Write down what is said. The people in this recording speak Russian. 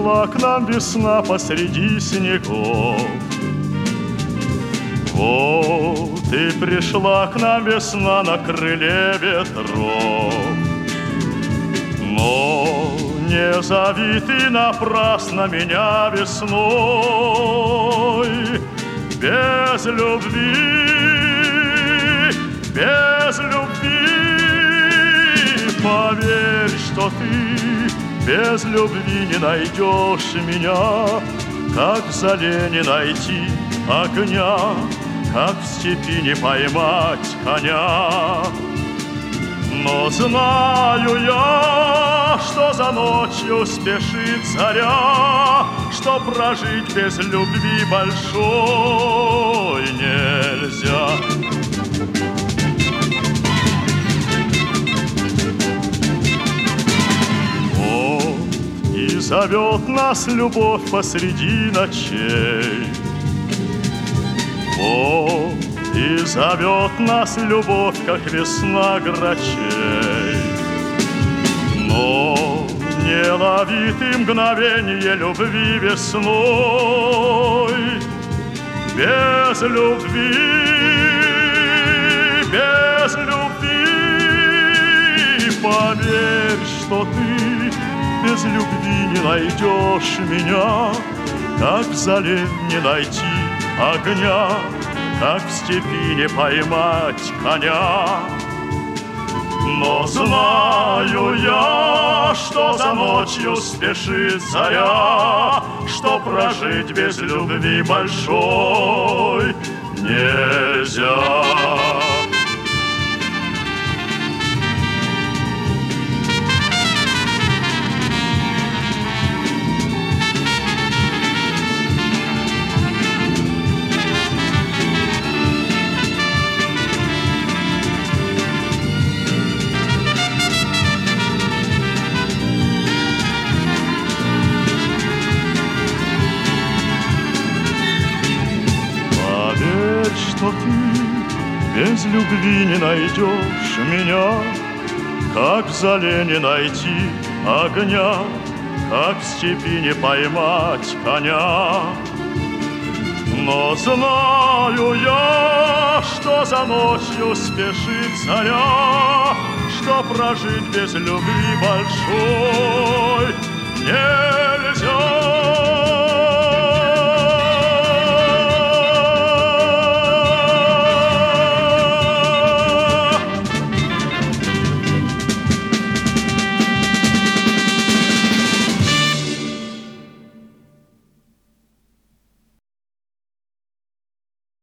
пришла к нам весна посреди снегов. Вот и пришла к нам весна на крыле ветров. Но не зови ты напрасно меня весной. Без любви, без любви, поверь, что ты без любви не найдешь меня, как в зале не найти огня, как в степи не поймать коня. Но знаю я, что за ночью спешит заря, что прожить без любви большой нельзя. Вот и зовет нас любовь посреди ночей. Вот и зовет нас любовь, как весна грачей. Но не лови ты мгновенье любви весной. Без любви, без любви, поверь, что ты без любви не найдешь меня, как в зале не найти огня, как в степи не поймать коня. Но знаю я, что за ночью спешит заря, что прожить без любви большой нельзя. Что ты без любви не найдешь меня, как в зале не найти огня, как в степи не поймать коня. Но знаю я, что за ночью спешит заря, что прожить без любви большой нельзя.